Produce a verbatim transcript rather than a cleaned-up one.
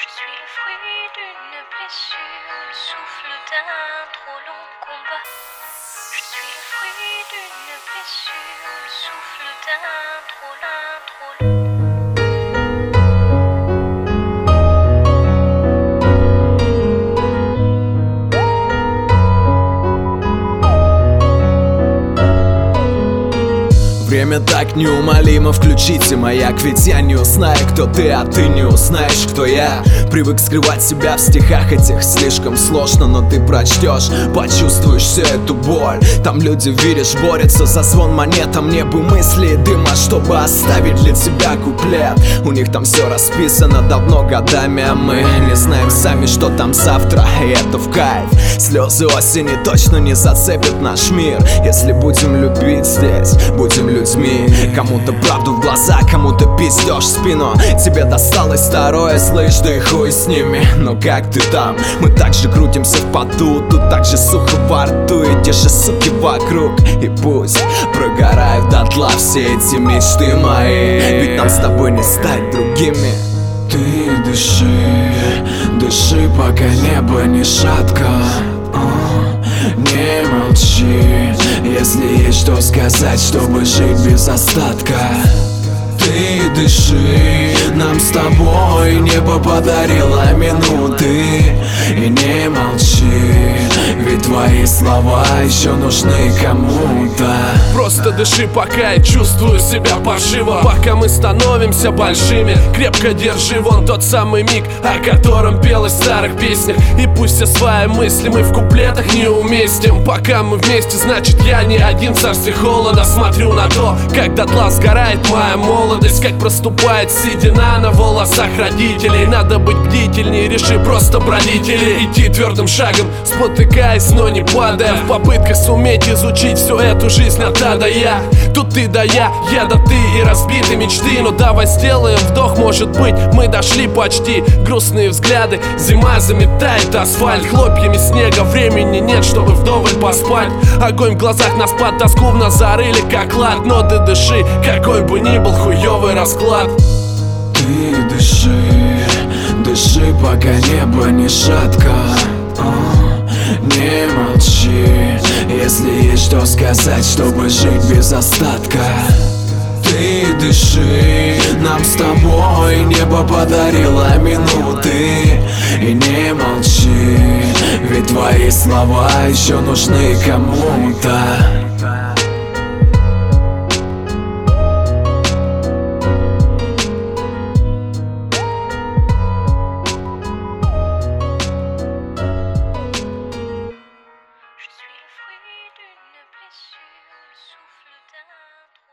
Je suis le fruit d'une blessure, le souffle d'un trop long combat. Je suis le fruit d'une blessure, le souffle d'un trop long, trop long. Время так неумолимо, включите маяк, ведь я не узнаю, кто ты, а ты не узнаешь, кто я. Привык скрывать себя в стихах этих слишком сложно, но ты прочтешь, почувствуешь всю эту боль. Там люди, веришь, борются за звон монет, а мне бы мысли и дыма, чтобы оставить для тебя куплет. У них там все расписано давно годами, а мы не знаем сами, что там завтра, и это в кайф. Слезы осени точно не зацепят наш мир, если будем любить здесь, будем людьми. Кому-то правду в глаза, кому-то пиздёшь в спину. Тебе досталось второе, слышь, да и хуй с ними. Но как ты там? Мы так же крутимся в поту, тут так же сухо во рту, и те же суки вокруг. И пусть прогорают дотла все эти мечты мои, ведь нам с тобой не стать другими. Ты дыши, дыши, пока небо не шатко. Не молчи, если есть что сказать, чтобы жить без остатка. Ты дыши, нам с тобой небо подарило минуты. И не молчи, ведь твои слова еще нужны кому-то. Просто дыши, пока я чувствую себя поживо, пока мы становимся большими. Крепко держи вон тот самый миг, о котором пелось в старых песнях. И пусть все свои мысли мы в куплетах не уместим. Пока мы вместе, значит я не один. В царстве холода смотрю на то, как дотла сгорает моя молодость, как проступает седина на волосах родителей. Надо быть бдительней, реши просто бродить или идти твердым шагом, спотыкаясь, но не падая, в попытках суметь изучить всю эту жизнь от А до Я. Тут ты да я, я да ты и разбиты мечты. Но давай сделаем вдох, может быть, мы дошли почти. Грустные взгляды, зима заметает асфальт хлопьями снега, времени нет, чтобы вдоволь поспать. Огонь в глазах нас под тоску в нас зарыли как клад. Но ты дыши, какой бы ни был хуёвый расклад. Ты дыши, дыши, пока небо не шатко. Не молчи, если есть что сказать, чтобы жить без остатка. Ты дыши, нам с тобой небо подарило минуты. И не молчи, ведь твои слова еще нужны кому-то. Je suis le fruit d'une blessure, le souffle d'un